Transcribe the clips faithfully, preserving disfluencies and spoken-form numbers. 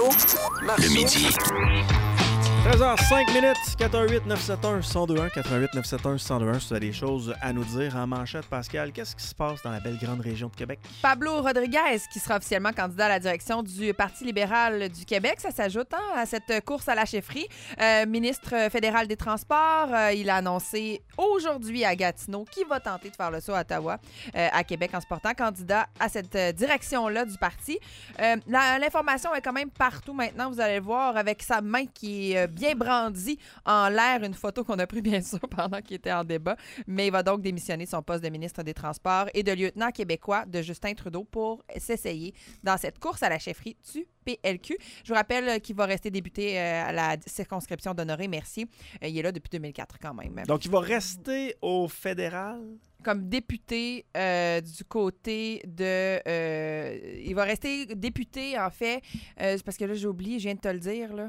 Marceau, Le midi. treize heures cinq minutes, quatre un huit neuf sept un un zéro deux un, quatre un huit neuf sept un un zéro deux un, si tu as des choses à nous dire en manchette, Pascal. Qu'est-ce qui se passe dans la belle grande région de Québec? Pablo Rodriguez, qui sera officiellement candidat à la direction du Parti libéral du Québec. Ça s'ajoute hein, à cette course à la chefferie. Euh, ministre fédéral des Transports, euh, il a annoncé aujourd'hui à Gatineau qu'il va tenter de faire le saut à Ottawa, euh, à Québec, en se portant candidat à cette euh, direction-là du parti. Euh, la, l'information est quand même partout maintenant, vous allez le voir, avec sa main qui est euh, bien brandi en l'air, une photo qu'on a prise bien sûr pendant qu'il était en débat, mais il va donc démissionner de son poste de ministre des Transports et de lieutenant québécois de Justin Trudeau pour s'essayer dans cette course à la chefferie du P L Q. Je vous rappelle qu'il va rester député à la circonscription d'Honoré Mercier. Il est là depuis deux mille quatre quand même. Donc, il va rester au fédéral? Comme député euh, du côté de... Euh, il va rester député, en fait, euh, parce que là, j'ai oublié, je viens de te le dire, là.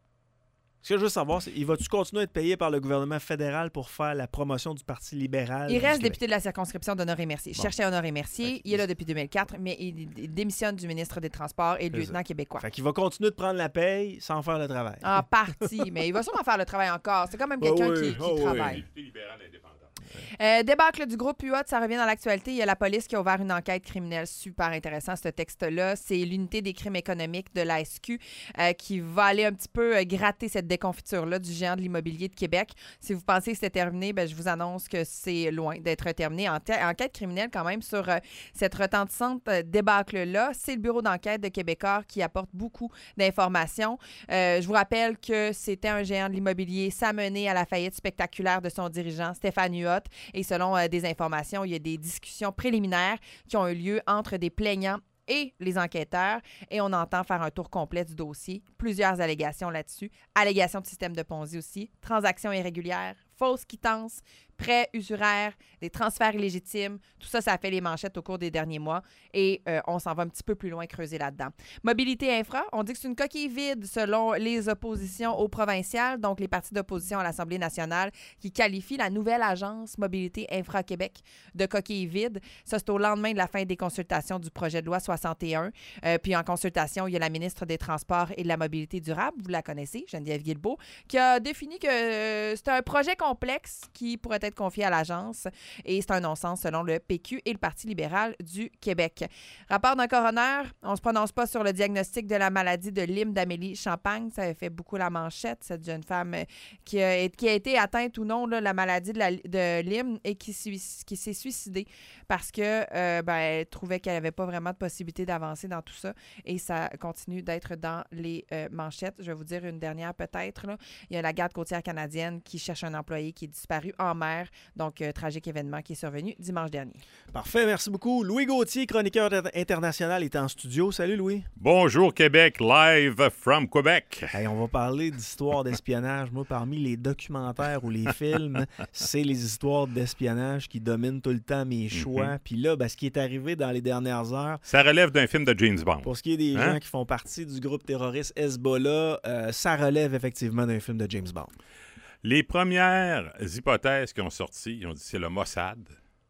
Ce que je veux savoir, c'est, il va-tu continuer à être payé par le gouvernement fédéral pour faire la promotion du Parti libéral? Il reste député de la circonscription d'Honoré Mercier. Je bon. cherchais Honoré Mercier. Okay. Il est là depuis deux mille quatre, mais il, il démissionne du ministre des Transports et lieutenant ça. québécois. Fait qu'il va continuer de prendre la paye sans faire le travail. En partie, mais il va sûrement faire le travail encore. C'est quand même quelqu'un oh oui, qui, qui oh travaille. Oui. Député libéral indépendant. Euh, débâcle du groupe U A, ça revient dans l'actualité. Il y a la police qui a ouvert une enquête criminelle. Super intéressant, ce texte-là. C'est l'unité des crimes économiques de l'A S Q euh, qui va aller un petit peu euh, gratter cette déconfiture-là du géant de l'immobilier de Québec. Si vous pensez que c'était terminé, ben, je vous annonce que c'est loin d'être terminé. En te- enquête criminelle, quand même, sur euh, cette retentissante euh, débâcle-là. C'est le bureau d'enquête de Québécois qui apporte beaucoup d'informations. Euh, je vous rappelle que c'était un géant de l'immobilier. Ça a mené à la faillite spectaculaire de son dirigeant, Stéphane Huot. Et selon euh, des informations, il y a des discussions préliminaires qui ont eu lieu entre des plaignants et les enquêteurs. Et on entend faire un tour complet du dossier. Plusieurs allégations là-dessus. Allégations de système de Ponzi aussi. Transactions irrégulières, fausses quittances, prêts usuraires, des transferts illégitimes. Tout ça, ça a fait les manchettes au cours des derniers mois et euh, on s'en va un petit peu plus loin creuser là-dedans. Mobilité infra, on dit que c'est une coquille vide selon les oppositions au provincial, donc les partis d'opposition à l'Assemblée nationale qui qualifient la nouvelle agence Mobilité Infra Québec de coquille vide. Ça, c'est au lendemain de la fin des consultations du projet de loi soixante et un. Euh, puis en consultation, il y a la ministre des Transports et de la Mobilité durable, vous la connaissez, Geneviève Guilbeault, qui a défini que euh, c'est un projet complexe qui pourrait être confié à l'agence et c'est un non-sens selon le P Q et le Parti libéral du Québec. Rapport d'un coroner, on ne se prononce pas sur le diagnostic de la maladie de Lyme d'Amélie Champagne. Ça avait fait beaucoup la manchette, cette jeune femme qui a, qui a été atteinte ou non de la maladie de, la, de Lyme et qui, qui s'est suicidée parce que euh, ben, elle trouvait qu'elle n'avait pas vraiment de possibilité d'avancer dans tout ça et ça continue d'être dans les euh, manchettes. Je vais vous dire une dernière peut-être. Là. Il y a la garde côtière canadienne qui cherche un employé qui est disparu en mer. Donc, euh, tragique événement qui est survenu dimanche dernier. Parfait, merci beaucoup. Louis Gauthier, chroniqueur international, est en studio. Salut, Louis. Bonjour, Québec, live from Québec. Hey, on va parler d'histoires d'espionnage. Moi, parmi les documentaires ou les films, c'est les histoires d'espionnage qui dominent tout le temps mes choix. Mm-hmm. Puis là, ben, ce qui est arrivé dans les dernières heures... Ça relève d'un film de James Bond. Pour ce qui est des hein? gens qui font partie du groupe terroriste Hezbollah, euh, ça relève effectivement d'un film de James Bond. Les premières hypothèses qui ont sorti, ils ont dit que c'est le Mossad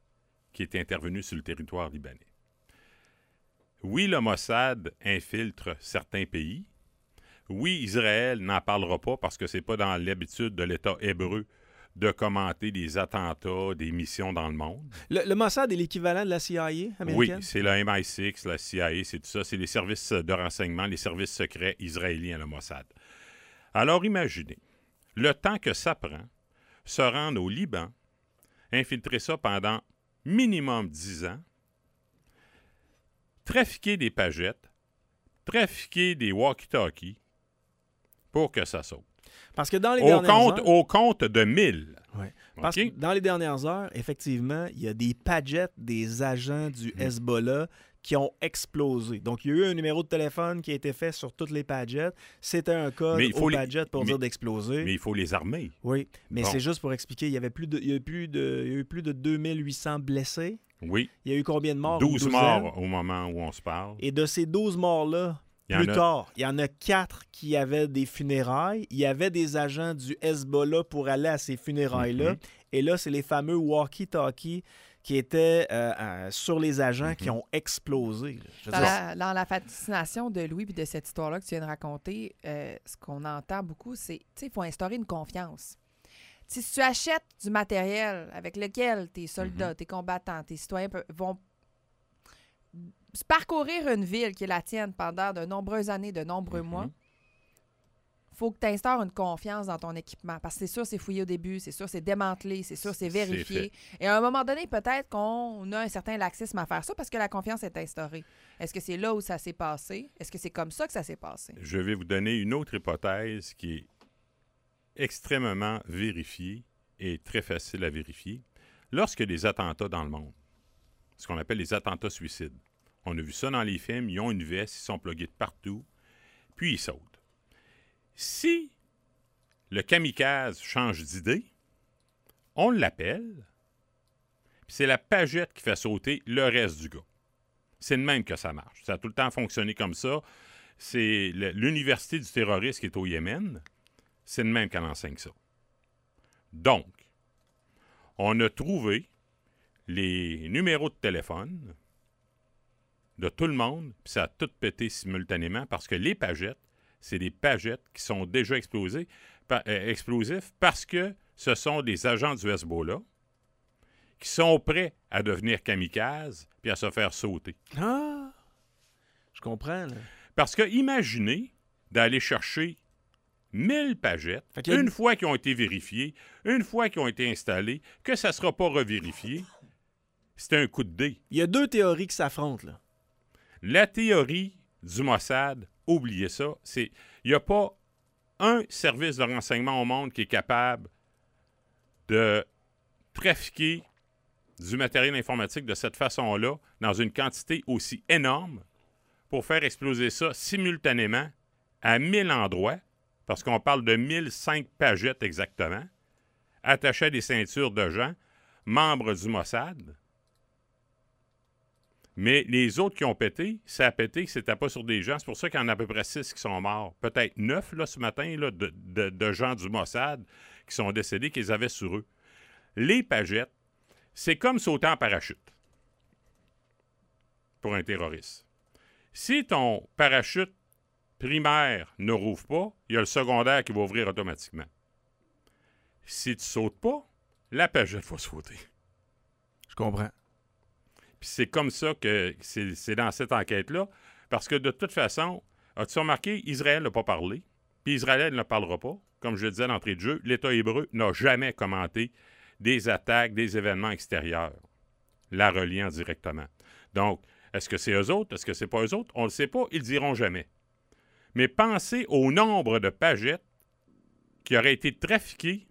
qui est intervenu sur le territoire libanais. Oui, le Mossad infiltre certains pays. Oui, Israël n'en parlera pas parce que c'est pas dans l'habitude de l'État hébreu de commenter des attentats, des missions dans le monde. Le, le Mossad est l'équivalent de la C I A américaine? Oui, c'est le M I six, la C I A, c'est tout ça. C'est les services de renseignement, les services secrets israéliens, le Mossad. Alors, imaginez. Le temps que ça prend, se rendre au Liban, infiltrer ça pendant minimum dix ans, trafiquer des pagettes, trafiquer des walkie-talkies pour que ça saute. Parce que dans les au dernières compte, heures... Au compte de mille. Oui. Parce okay? que dans les dernières heures, effectivement, il y a des pagettes des agents du Hezbollah qui ont explosé. Donc, il y a eu un numéro de téléphone qui a été fait sur toutes les pagettes. C'était un code aux les... pagettes pour mais, dire d'exploser. Mais il faut les armer. Oui, mais bon. c'est juste pour expliquer, il y avait plus de, il y a eu plus de, il y a eu plus de deux mille huit cents blessés. Oui. Il y a eu combien de morts? douze morts au moment où on se parle. Et de ces douze morts-là, plus a... tard, il y en a quatre qui avaient des funérailles. Il y avait des agents du Hezbollah pour aller à ces funérailles-là. Mm-hmm. Et là, c'est les fameux walkie-talkies qui étaient euh, euh, sur les agents Mm-hmm. qui ont explosé. là. Je veux Dans dire, la, dans la fascination de Louis et de cette histoire-là que tu viens de raconter, euh, ce qu'on entend beaucoup, c'est qu'il faut instaurer une confiance. T'sais, si tu achètes du matériel avec lequel tes soldats, Mm-hmm. tes combattants, tes citoyens peuvent- vont s- parcourir une ville qui est la tienne pendant de nombreuses années, de nombreux Mm-hmm. mois, faut que tu instaures une confiance dans ton équipement. Parce que c'est sûr, c'est fouillé au début, c'est sûr, c'est démantelé, c'est sûr, c'est C'est vérifié. fait. Et à un moment donné, peut-être qu'on a un certain laxisme à faire ça parce que la confiance est instaurée. Est-ce que c'est là où ça s'est passé? Est-ce que c'est comme ça que ça s'est passé? Je vais vous donner une autre hypothèse qui est extrêmement vérifiée et très facile à vérifier. Lorsque y a des attentats dans le monde, ce qu'on appelle les attentats suicides, on a vu ça dans les films, ils ont une veste, ils sont plugués de partout, puis ils sautent. Si le kamikaze change d'idée, on l'appelle, puis c'est la pagette qui fait sauter le reste du gars. C'est de même que ça marche. Ça a tout le temps fonctionné comme ça. C'est le- l'université du terrorisme qui est au Yémen. C'est de même qu'elle enseigne ça. Donc, on a trouvé les numéros de téléphone de tout le monde, puis ça a tout pété simultanément parce que les pagettes, c'est des pagettes qui sont déjà explosées, pa- euh, explosifs parce que ce sont des agents du Hezbollah qui sont prêts à devenir kamikazes puis à se faire sauter. Ah! Je comprends, là. Parce que imaginez d'aller chercher mille pagettes, Fait qu'il y a une une- fois qu'ils ont été vérifiées, une fois qu'ils ont été installés, que ça ne sera pas revérifié, c'est un coup de dé. Il y a deux théories qui s'affrontent, là. La théorie du Mossad, oubliez ça, c'est il n'y a pas un service de renseignement au monde qui est capable de trafiquer du matériel informatique de cette façon-là, dans une quantité aussi énorme, pour faire exploser ça simultanément à mille endroits, parce qu'on parle de mille cinq pagettes exactement, attachées à des ceintures de gens, membres du Mossad. Mais les autres qui ont pété, ça a pété, c'était pas sur des gens. C'est pour ça qu'il y en a à peu près six qui sont morts. Peut-être neuf, là, ce matin, là, de, de- de gens du Mossad qui sont décédés, qu'ils avaient sur eux. Les pagettes, c'est comme sauter en parachute pour un terroriste. Si ton parachute primaire ne rouvre pas, il y a le secondaire qui va ouvrir automatiquement. Si tu sautes pas, la pagette va sauter. Je comprends. Puis c'est comme ça que c'est, c'est dans cette enquête-là. Parce que de toute façon, as-tu remarqué, Israël n'a pas parlé, puis Israël ne parlera pas. Comme je le disais d'entrée de jeu, l'État hébreu n'a jamais commenté des attaques, des événements extérieurs, la reliant directement. Donc, est-ce que c'est eux autres? Est-ce que c'est pas eux autres? On ne le sait pas, ils ne diront jamais. Mais pensez au nombre de pagettes qui auraient été trafiquées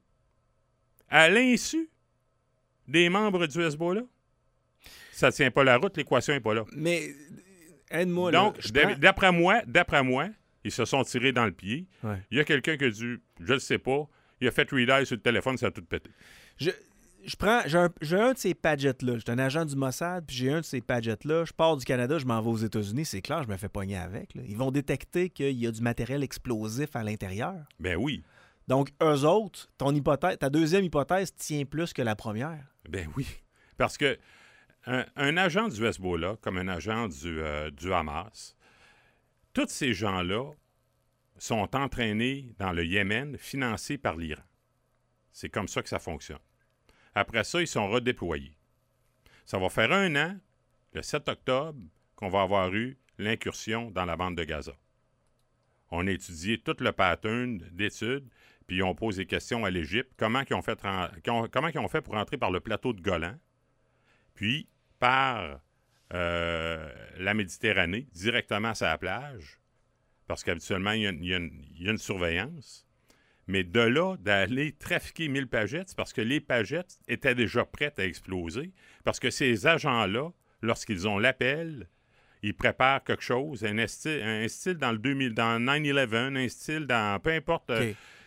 à l'insu des membres du Hezbollah. Ça ne tient pas la route, l'équation n'est pas là. Mais aide-moi, là. Donc, Je d'a- prends- d'après moi, d'après moi, ils se sont tirés dans le pied. Ouais. Il y a quelqu'un qui a dû, je ne sais pas, il a fait read sur le téléphone, ça a tout pété. Je, je prends, j'ai un, j'ai un de ces pagettes-là. J'étais un agent du Mossad, puis j'ai un de ces pagettes-là. Je pars du Canada, je m'en vais aux États-Unis. C'est clair, je me fais pogner avec. là. Ils vont détecter qu'il y a du matériel explosif à l'intérieur. Ben oui, Donc, eux autres, ton hypothèse, ta deuxième hypothèse tient plus que la première. ben oui. Parce que un, un agent du Hezbollah, comme un agent du, euh, du Hamas, tous ces gens-là sont entraînés dans le Yémen, financés par l'Iran. C'est comme ça que ça fonctionne. Après ça, ils sont redéployés. Ça va faire un an, le sept octobre, qu'on va avoir eu l'incursion dans la bande de Gaza. On a étudié tout le pattern d'études, puis on pose des questions à l'Égypte. Comment ils ont fait, ren- comment comment ils ont fait pour entrer par le plateau de Golan, puis par euh, la Méditerranée, directement sur la plage, parce qu'habituellement, il y a, il y a une, il y a une surveillance. Mais de là, d'aller trafiquer mille pagettes, c'est parce que les pagettes étaient déjà prêtes à exploser, parce que ces agents-là, lorsqu'ils ont l'appel, ils préparent quelque chose, un style, un style dans le deux mille, dans neuf onze, un style dans peu importe. euh, OK.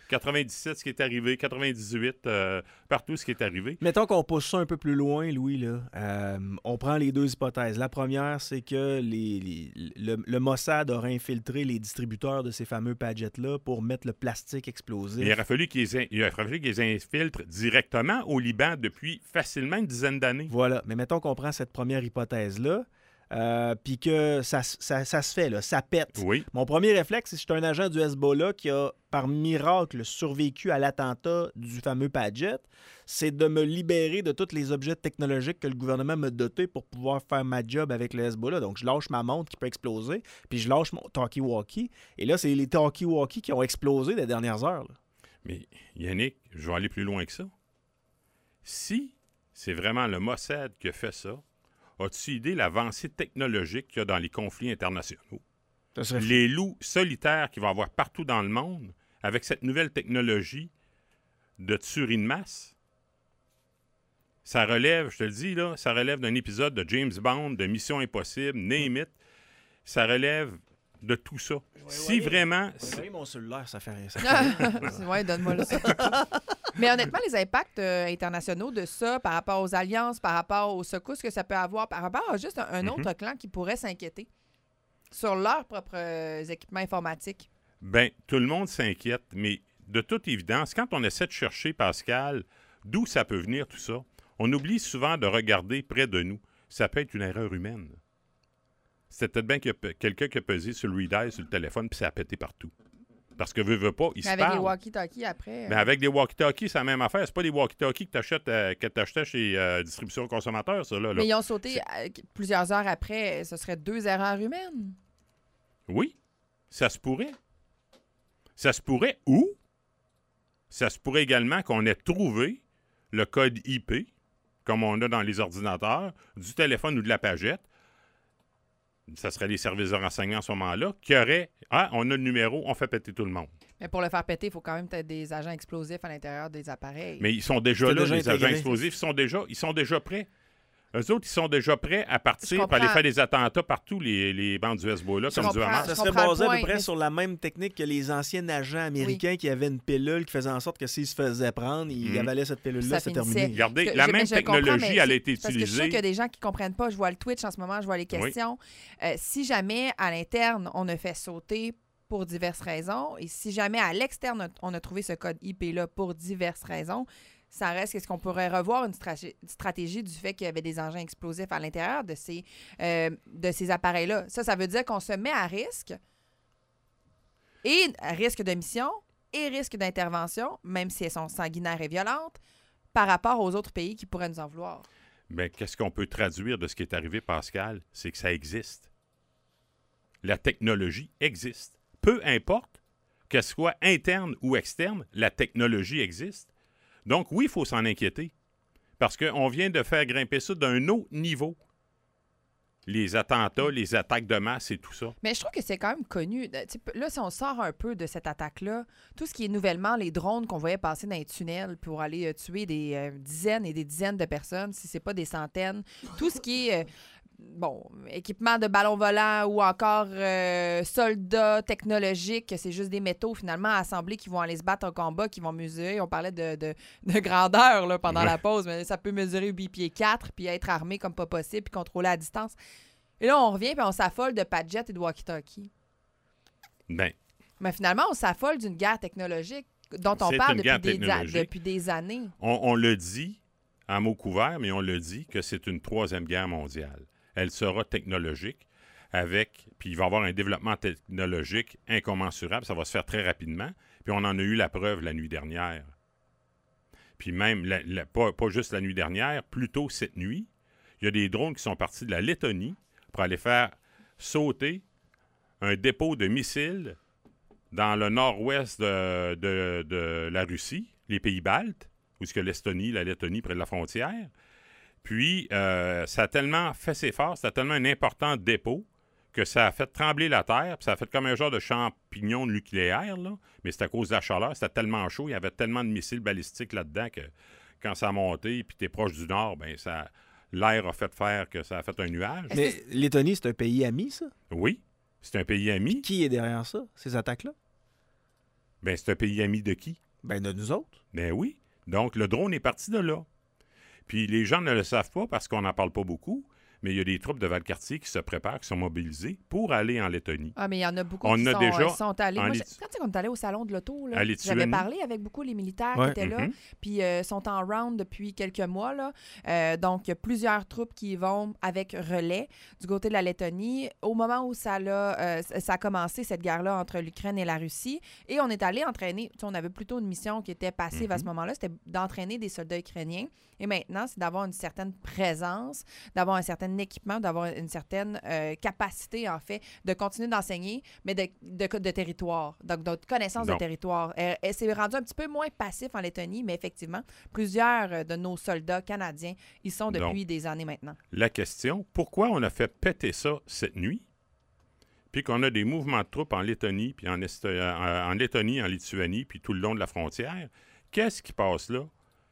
quatre-vingt-dix-sept, ce qui est arrivé, quatre-vingt-dix-huit, euh, partout ce qui est arrivé. Mettons qu'on pousse ça un peu plus loin, Louis. Là. Euh, on prend les deux hypothèses. La première, c'est que les, les, le, le Mossad aurait infiltré les distributeurs de ces fameux Padgett-là pour mettre le plastique explosif. Mais il aurait fallu qu'ils in- il aurait fallu qu'ils infiltrent directement au Liban depuis facilement une dizaine d'années. Voilà. Mais mettons qu'on prend cette première hypothèse-là, euh, puis que ça, ça, ça se fait, là, ça pète. Oui. Mon premier réflexe, c'est que je suis un agent du Hezbollah qui a, par miracle, survécu à l'attentat du fameux Padgett, c'est de me libérer de tous les objets technologiques que le gouvernement m'a dotés pour pouvoir faire ma job avec le Hezbollah. Donc, je lâche ma montre qui peut exploser, puis je lâche mon talkie-walkie. Et là, c'est les talkie-walkie qui ont explosé les dernières heures. Là. Mais Yannick, je vais aller plus loin que ça. Si c'est vraiment le Mossad qui a fait ça, as-tu idée l'avancée technologique qu'il y a dans les conflits internationaux? Ça serait fou. Les loups solitaires qu'il va y avoir partout dans le monde, avec cette nouvelle technologie de tuerie de masse, ça relève, je te le dis, là, ça relève d'un épisode de James Bond, de Mission Impossible, Name It. Ça relève de tout ça. Si vraiment... Vous voyez mon cellulaire, ça fait rien. Ça fait Oui, donne-moi là ça. Mais honnêtement, les impacts euh, internationaux de ça par rapport aux alliances, par rapport aux secousses que ça peut avoir, par rapport à juste un, un autre Mm-hmm. clan qui pourrait s'inquiéter sur leurs propres euh, équipements informatiques. Ben, tout le monde s'inquiète, mais de toute évidence, quand on essaie de chercher, Pascal, d'où ça peut venir tout ça, on oublie souvent de regarder près de nous. Ça peut être une erreur humaine. C'était peut-être bien qu'il y a pe- quelqu'un qui a pesé sur le read sur le téléphone puis ça a pété partout. Parce que veut, veut pas, il Mais se avec les parle. walkie-talkies après. Mais euh, avec des walkie-talkies, c'est la même affaire. C'est pas des walkie-talkies que tu achètes, euh, que t'achetais chez euh, Distribution Consommateur, ça, là. là. Mais ils ont sauté euh, plusieurs heures après. Ce serait deux erreurs humaines. Oui, ça se pourrait. Ça se pourrait ou ça se pourrait également qu'on ait trouvé le code I P, comme on a dans les ordinateurs, du téléphone ou de la pagette. Ça serait les services de renseignement à ce moment-là, qui auraient « Ah, on a le numéro, on fait péter tout le monde. Mais pour le faire péter, il faut quand même peut-être des agents explosifs à l'intérieur des appareils. » Mais ils sont déjà C'était là, déjà les agents intégré. explosifs, ils sont déjà, ils sont déjà prêts. Eux autres, ils sont déjà prêts à Je partir pour aller comprends. faire des attentats partout, les, les bandes du Hezbollah, Je comme du comprends. Hamas. Ça Je serait comprends le basé à point, peu près mais- sur la même technique que les anciens agents américains qui avaient une pilule qui faisait en sorte que s'ils se faisaient prendre, ils Mhm. avalaient cette pilule-là, Ça c'est finissait. terminé. Regardez, Parce que la je- même mais je comprends, technologie, mais elle a c'est- été Parce que je suis sûre utilisée. qu'il y a des gens qui ne comprennent pas. Je vois le Twitch en ce moment, je vois les questions. Euh, si jamais à l'interne, on a fait sauter pour diverses raisons, et si jamais à l'externe, on a trouvé ce code I P-là pour diverses raisons, ça reste qu'est-ce qu'on pourrait revoir une stratégie, stratégie du fait qu'il y avait des engins explosifs à l'intérieur de ces, euh, de ces appareils-là. Ça, ça veut dire qu'on se met à risque, et à risque de mission, et risque d'intervention, même si elles sont sanguinaires et violentes, par rapport aux autres pays qui pourraient nous en vouloir. Bien, qu'est-ce qu'on peut traduire de ce qui est arrivé, Pascal? C'est que ça existe. La technologie existe. Peu importe qu'elle soit interne ou externe, la technologie existe. Donc, oui, il faut s'en inquiéter. Parce qu'on vient de faire grimper ça d'un autre niveau. Les attentats, les attaques de masse et tout ça. Mais je trouve que c'est quand même connu. De- tu sais, là, si on sort un peu de cette attaque-là, tout ce qui est nouvellement les drones qu'on voyait passer dans les tunnels pour aller euh, tuer des euh, dizaines et des dizaines de personnes, si c'est pas des centaines, tout ce qui est... euh, bon, équipement de ballon volant ou encore euh, soldats technologiques, que c'est juste des métaux finalement assemblés qui vont aller se battre au combat, qui vont mesurer. On parlait de, de, de grandeur là, pendant Ouais. la pause, mais ça peut mesurer huit pieds quatre puis être armé comme pas possible puis contrôler à distance. Et là, on revient puis on s'affole de Padgett et de walkie-talkie. Bien, Mais finalement, on s'affole d'une guerre technologique dont on C'est parle une depuis guerre des, technologique. depuis des années. on, on le dit à mot couvert, mais on le dit que c'est une troisième guerre mondiale. Elle sera technologique avec, puis il va y avoir un développement technologique incommensurable, ça va se faire très rapidement, puis on en a eu la preuve la nuit dernière. Puis même, la- la- pas, pas juste la nuit dernière, plus tôt cette nuit, il y a des drones qui sont partis de la Lettonie pour aller faire sauter un dépôt de missiles dans le nord-ouest de, de- de la Russie, les pays baltes, où est-ce que l'Estonie, la Lettonie, près de la frontière. Puis, euh, ça a tellement fait ses forces, ça a tellement un important dépôt que ça a fait trembler la terre, puis ça a fait comme un genre de champignon nucléaire, là. Mais c'est à cause de la chaleur, c'était tellement chaud, il y avait tellement de missiles balistiques là-dedans que quand ça a monté, puis tu es proche du nord, ben ça, l'air a fait faire que ça a fait un nuage. Est-ce Mais que Lettonie, c'est un pays ami, ça? Oui, c'est un pays ami. Qui est derrière ça, ces attaques-là? Bien, c'est un pays ami de qui? Ben, de nous autres. Ben oui. Donc, le drone est parti de là. Puis les gens ne le savent pas parce qu'on n'en parle pas beaucoup, mais il y a des troupes de Valcartier qui se préparent, qui sont mobilisées pour aller en Lettonie. Ah, mais il y en a beaucoup On qui a sont, déjà euh, sont allés. Moi, en j'ai- Lit- quand on est allé au salon de l'auto, là, À Lituanie. j'avais parlé avec beaucoup les militaires Ouais. qui étaient là, Mhm. puis euh, sont en round depuis quelques mois. Là. Euh, donc, il y a plusieurs troupes qui vont avec relais du côté de la Lettonie. Au moment où ça, l'a, euh, ça a commencé, cette guerre-là entre l'Ukraine et la Russie, et on est allé entraîner, tu sais, on avait plutôt une mission qui était passive à ce Mhm. moment-là, c'était d'entraîner des soldats ukrainiens. Et maintenant, c'est d'avoir une certaine présence, d'avoir un certain équipement, d'avoir une certaine euh, capacité, en fait, de continuer d'enseigner, mais de, de, de territoire, donc de connaissance Non. de territoire. Euh, et c'est rendu un petit peu moins passif en Lettonie, mais effectivement, plusieurs euh, de nos soldats canadiens, ils sont depuis Donc, des années maintenant. La question, pourquoi on a fait péter ça cette nuit, puis qu'on a des mouvements de troupes en Lettonie, puis en, Est- euh, en en Lettonie, en Lituanie, puis tout le long de la frontière, qu'est-ce qui passe là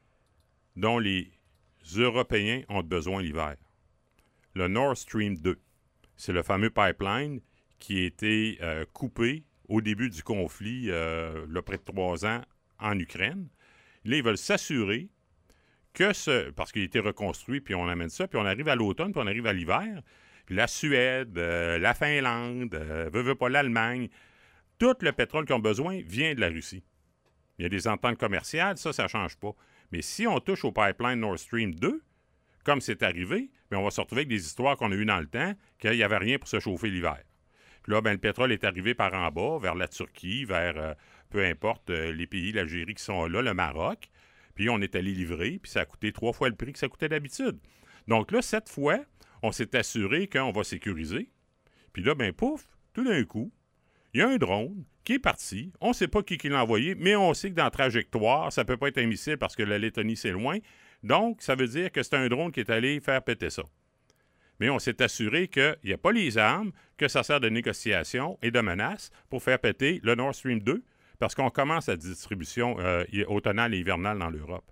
dont les Européens ont besoin l'hiver? Le Nord Stream deux. C'est le fameux pipeline qui a été euh, coupé au début du conflit, euh, là, près de trois ans, en Ukraine. Là, ils veulent s'assurer que ce... Parce qu'il a été reconstruit, puis on amène ça, puis on arrive à l'automne, puis on arrive à l'hiver. Puis la Suède, euh, la Finlande, euh, veut, veut pas l'Allemagne, tout le pétrole qu'ils ont besoin vient de la Russie. Il y a des ententes commerciales, ça, ça ne change pas. Mais si on touche au pipeline Nord Stream deux, comme c'est arrivé, bien, on va se retrouver avec des histoires qu'on a eues dans le temps, qu'il n'y avait rien pour se chauffer l'hiver. Puis là, bien, le pétrole est arrivé par en bas, vers la Turquie, vers, euh, peu importe, euh, les pays, l'Algérie qui sont là, le Maroc. Puis on est allé livrer, puis ça a coûté trois fois le prix que ça coûtait d'habitude. Donc là, cette fois, on s'est assuré qu'on va sécuriser. Puis là, ben pouf, tout d'un coup, il y a un drone qui est parti. On ne sait pas qui, qui l'a envoyé, mais on sait que dans la trajectoire, ça ne peut pas être un missile parce que la Lettonie, c'est loin. Donc, ça veut dire que c'est un drone qui est allé faire péter ça. Mais on s'est assuré qu'il n'y a pas les armes, que ça sert de négociation et de menace pour faire péter le Nord Stream deux, parce qu'on commence la distribution euh, automnale et hivernale dans l'Europe.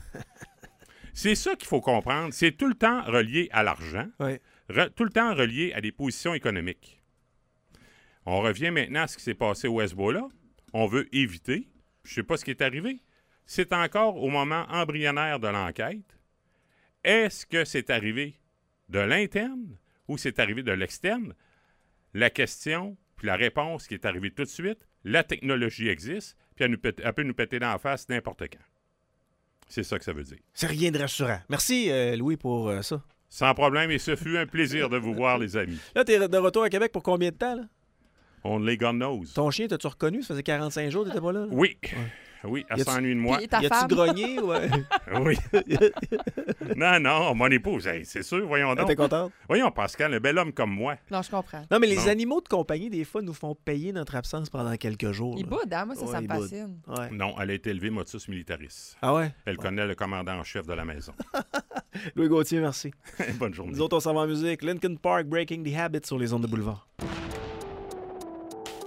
C'est ça qu'il faut comprendre. C'est tout le temps relié à l'argent, Oui. re- tout le temps relié à des positions économiques. On revient maintenant à ce qui s'est passé au Hezbollah. On veut éviter, je ne sais pas ce qui est arrivé, c'est encore au moment embryonnaire de l'enquête. Est-ce que c'est arrivé de l'interne ou c'est arrivé de l'externe? La question, puis la réponse qui est arrivée tout de suite, la technologie existe, puis elle, nous pète- elle peut nous péter dans la face n'importe quand. C'est ça que ça veut dire. C'est rien de rassurant. Merci, euh, Louis, pour euh, ça. Sans problème, et ce fut un plaisir de vous voir, les amis. Là, t'es de retour à Québec pour combien de temps, là? Only God knows. Ton chien, t'as-tu reconnu? Ça faisait quarante-cinq jours que t'étais pas là? là? Oui. Oui, elle Y a-tu- s'ennuie de moi. Puis ta Y a-tu femme, grogné? Ouais. Oui. Non, non, mon épouse, hey, c'est sûr, voyons T'es donc. contente? Voyons, Pascal, un bel homme comme moi. non, je comprends. Non, mais les Non. animaux de compagnie, des fois, nous font payer notre absence pendant quelques jours. Il là. boude, hein? Moi, ça, Ouais, ça me il boude. fascine. Ouais. Non, elle a été élevée motus militaris. Ah ouais? Elle connaît le commandant en chef de la maison. Louis Gauthier, merci. Bonne journée. Nous autres, on s'en va en musique. Linkin Park, Breaking the Habit sur les ondes de boulevard.